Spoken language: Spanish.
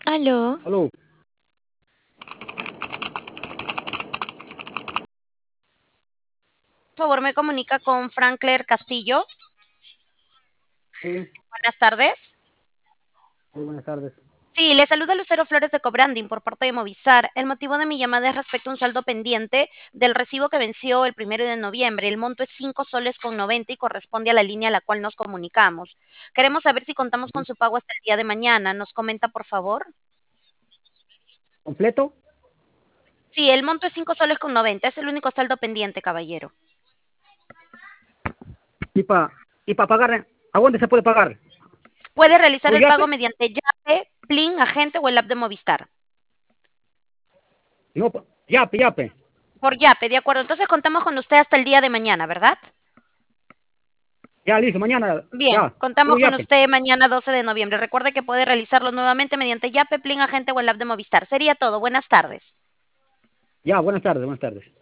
Aló. Aló, Por favor, me comunica con Frankler Castillo. sí, Buenas tardes. muy buenas tardes. Sí, le saluda Lucero Flores de Cobranding por parte de Movistar. El motivo de mi llamada es respecto a un saldo pendiente del recibo que venció el 1 de noviembre. El monto es 5 soles con 90 y corresponde a la línea a la cual nos comunicamos. Queremos saber si contamos con Ujú. su pago hasta el día de mañana. ¿Nos comenta, por favor? ¿Completo? Sí, el monto es 5 soles con 90. Es el único saldo pendiente, caballero. Y para y pa pagar, ¿a dónde se puede pagar? Puede realizar ¿Por el pago Yape? mediante Yape, Plin, Agente o el app de Movistar. No, Yape, Yape. Por Yape, de acuerdo. Entonces contamos con usted hasta el día de mañana, ¿verdad? Ya, listo, mañana, Bien, ya, contamos puro con Yape. usted mañana 12 de noviembre. Recuerde que puede realizarlo nuevamente mediante Yape, Plin, Agente o el app de Movistar. Sería todo. Buenas tardes. Ya, buenas tardes, buenas tardes.